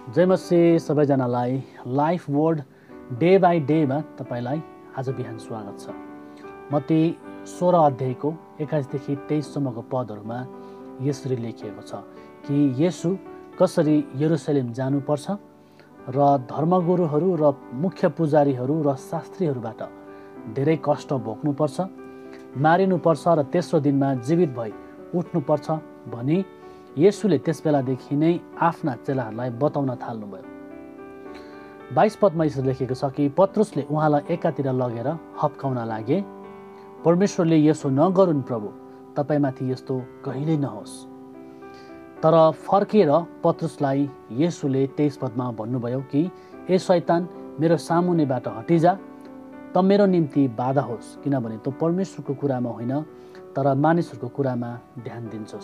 जय मसीह सबैजनालाई life word day by डेमा तपाईलाई आज बिहान स्वागत छ। मत्ती 16 अध्यायको 21 देखि 23 सम्मको पदहरूमा यसरी लेखिएको छ कि येशू कसरी यरुशलेम जानुपर्छ र धर्मगुरुहरू र मुख्य पुजारीहरू र शास्त्रीहरूबाट धेरै कष्ट भोग्नुपर्छ, मारिनुपर्छ र तेस्रो दिनमा जीवित भई उठ्नुपर्छ भनी येशूले त्यसबेलादेखि नै आफ्ना चेलाहरूलाई बताउन थाल्नुभयो। 22 पदमा यसरी लेखेको छ कि पत्रुसले उहाँलाई एकातिर लगेर हप्काउन लागे, परमेश्वरले यसो नगरून् प्रभु, तपाईमाथि यस्तो कहिल्यै नहोस्। तर फर्केर पत्रुसलाई येशूले 23 पदमा भन्नुभयो कि ए शैतान, मेरो सामुन्नेबाट हटिजा, त मेरो निम्ति बाधा होस्, किनभने तँ परमेश्वरको कुरामा होइन तर मानिसहरूको कुरामा ध्यान दिन्छस्।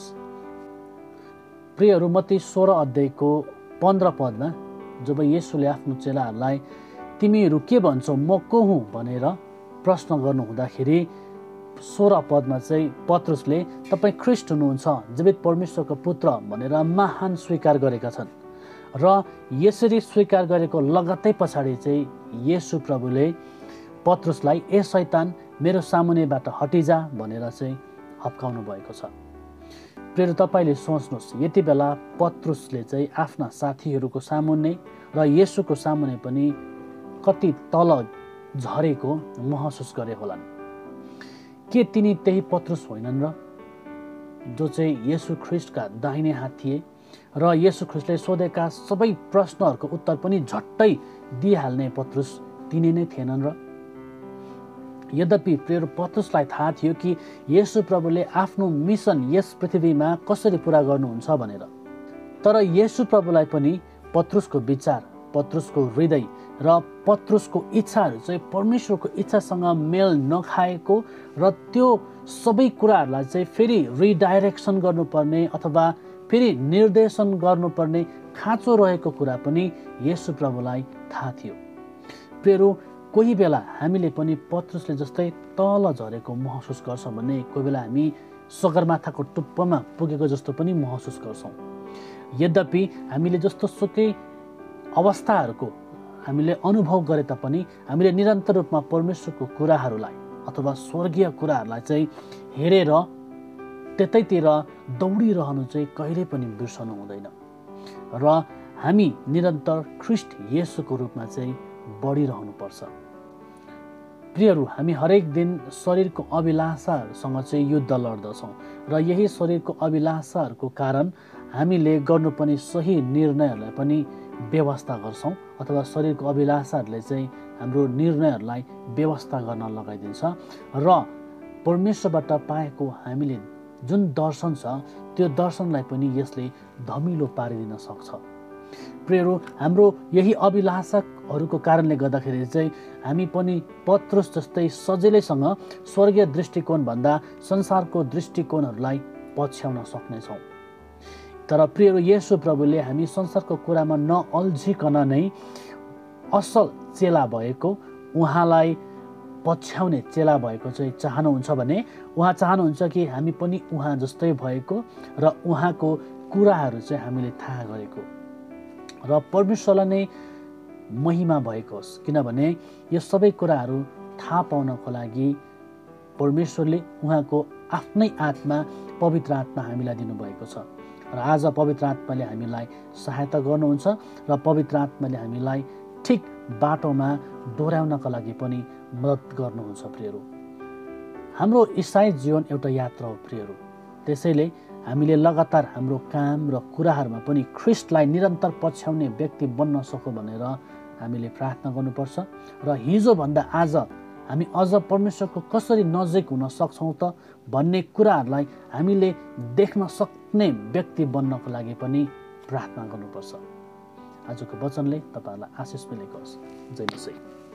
प्रियहरू, मत्ती 16 अध्यायको 15 पदमा जब येशूले आफ्नो चेलाहरूलाई तिमीहरू के भन्छौ, म को हुँ भनेर प्रश्न गर्नु हुँदाखेरि 16 पदमा चाहिँ पत्रुसले तपाईँ ख्रिस्ट हुनुहुन्छ, जीवित परमेश्वरको पुत्र भनेर महान स्वीकार गरेका छन्। र यसरी स्वीकार गरेको लगत्तै पछाडि चाहिँ येशू प्रभुले पत्रुसलाई ए शैतान, मेरो सामुन्नेबाट हटिजा भनेर चाहिँ हप्काउनु भएको छ। प्रिय तपाईले सोच्नुहोस्, यति बेला पत्रुसले चाहिँ आफ्ना साथीहरूको सामुन्ने र येशूको सामुन्ने पनि कति तल झरेको महसुस गरे होलान्। के तिनी त्यही पत्रुस होइनन् र जो चाहिँ येशू ख्रिस्टका दाहिने हात थिए र येशू ख्रिस्टले सोधेका सबै प्रश्नहरूको उत्तर पनि झट्टै दिइहाल्ने पत्रुस तिनी नै थिएनन् र? यद्यपि प्रिय पत्रुसलाई थाहा थियो कि येशू प्रभुले आफ्नो मिसन यस पृथ्वीमा कसरी पुरा गर्नुहुन्छ भनेर। तर येशू प्रभुलाई पनि पत्रुसको विचार, पत्रुसको हृदय र पत्रुसको इच्छाहरू चाहिँ परमेश्वरको इच्छासँग मेल नखाएको र त्यो सबै कुराहरूलाई चाहिँ फेरि रिडाइरेक्सन गर्नुपर्ने अथवा फेरि निर्देशन गर्नुपर्ने खाँचो रहेको कुरा पनि येशू प्रभुलाई थाहा थियो। प्रियहरू, कोही बेला हामीले पनि पत्रुसले जस्तै तल झरेको महसुस गर्छौँ भने कोही बेला हामी सगरमाथाको टुप्पोमा पुगेको जस्तो पनि महसुस गर्छौँ। यद्यपि हामीले जस्तो सुकै अवस्थाहरूको हामीले अनुभव गरे तापनि हामीले निरन्तर रूपमा परमेश्वरको कुराहरूलाई अथवा स्वर्गीय कुराहरूलाई चाहिँ हेरेर त्यतैतिर दौडिरहनु चाहिँ कहिल्यै पनि बिर्सनु हुँदैन र हामी निरन्तर ख्रिस्ट येशूको रूपमा चाहिँ बढिरहनुपर्छ। प्रियहरू, हामी हरेक दिन शरीरको अभिलाषाहरूसँग चाहिँ युद्ध लड्दछौँ र यही शरीरको अभिलाषाहरूको कारण हामीले गर्नुपर्ने सही निर्णयहरूलाई पनि व्यवस्था गर्छौँ अथवा शरीरको अभिलाषाहरूले चाहिँ हाम्रो निर्णयहरूलाई व्यवस्था गर्न लगाइदिन्छ र परमेश्वरबाट पाएको हामीले जुन दर्शन छ त्यो दर्शनलाई पनि यसले धमिलो पारिदिन सक्छ। प्रियहरू, हाम्रो यही अभिलाषाहरूको कारणले गर्दाखेरि चाहिँ हामी पनि पत्रुस जस्तै सजिलैसँग स्वर्गीय दृष्टिकोणभन्दा संसारको दृष्टिकोणहरूलाई पछ्याउन सक्नेछौँ। तर प्रियहरू, येशू प्रभुले हामी संसारको कुरामा नअल्झिकन नै असल चेला भएको, उहाँलाई पछ्याउने चेला भएको चाहिँ चाहनुहुन्छ भने उहाँ चाहनुहुन्छ कि हामी पनि उहाँ जस्तै भएको र उहाँको कुराहरू चाहिँ हामीले थाहा गरेको र परमेश्वरलाई नै महिमा भएको होस्, किनभने यो सबै कुराहरू थाहा पाउनको लागि परमेश्वरले उहाँको आफ्नै आत्मा, पवित्र आत्मा हामीलाई दिनुभएको छ र आज पवित्र आत्माले हामीलाई सहायता गर्नुहुन्छ र पवित्र आत्माले हामीलाई ठिक बाटोमा दोहोऱ्याउनका लागि पनि मद्दत गर्नुहुन्छ। प्रियहरू, हाम्रो इसाई जीवन एउटा यात्रा हो प्रियहरू, त्यसैले हामीले लगातार हाम्रो काम र कुराहरूमा पनि ख्रिस्टलाई निरन्तर पछ्याउने व्यक्ति बन्न सकौँ भनेर हामीले प्रार्थना गर्नुपर्छ र हिजोभन्दा आज हामी अझ परमेश्वरको कसरी नजिक हुन सक्छौँ त भन्ने कुराहरूलाई हामीले देख्न सक्ने व्यक्ति बन्नको लागि पनि प्रार्थना गर्नुपर्छ। आजको वचनले तपाईँहरूलाई आशिष मिलेको होस्। जय मसीह।